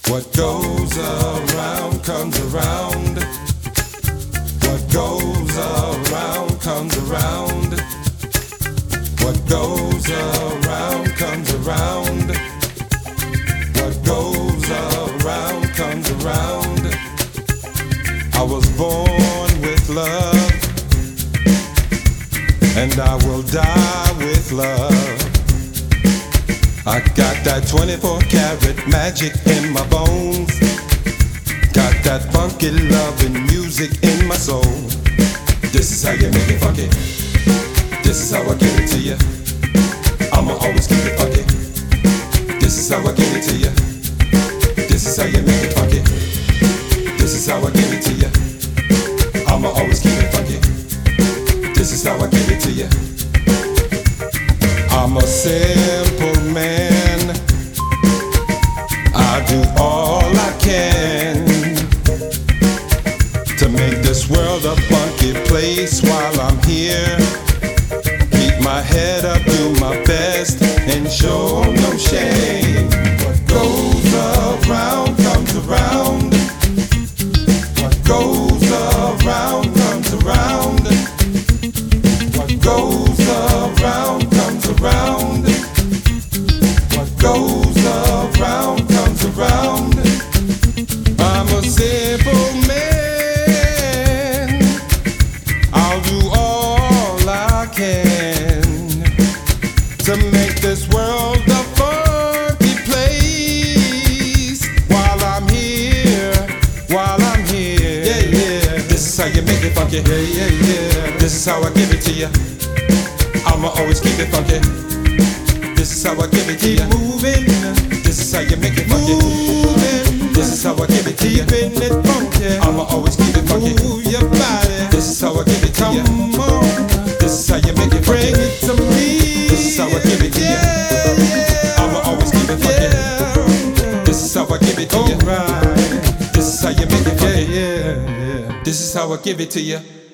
What goes around comes around. What goes around comes around. What goes around comes around. What goes around comes around. I was born with love, and I will die with love. I got that 24-karat magic in my bones. Got that funky loving music in my soul. This is how you make it funky. This is how I give it to you. I'ma always keep it funky. This is how I give it to you. This is how you make it funky. This is how I give it to you. I'ma always keep it funky. This is how I give it to you. I'm a simple man. I do all I can to make this world a funky place while I'm here. Keep my head up, do my best, and show no shame. What goes around comes around. What goes around comes around. What goes around comes around. What goes around comes around. I'm a simple man. I'll do all I can to make this world a funky place while I'm here, while I'm here. Yeah, yeah. This is how you make it funky. Yeah, yeah, yeah. This is how I give it to you. I'ma always keep it funky. This is how I give it to you. Moving. This is how you make it funky. Moving. This is how I give it to you. Keeping it funky. I'ma always keep it funky. Move your body. This is how I give it to you. Come on. This is how you make it funky. Bring it to me. This is how I give it to you. I'ma always keep it funky. This is how I give it to you. This is how you make it funky. This is how I give it to you.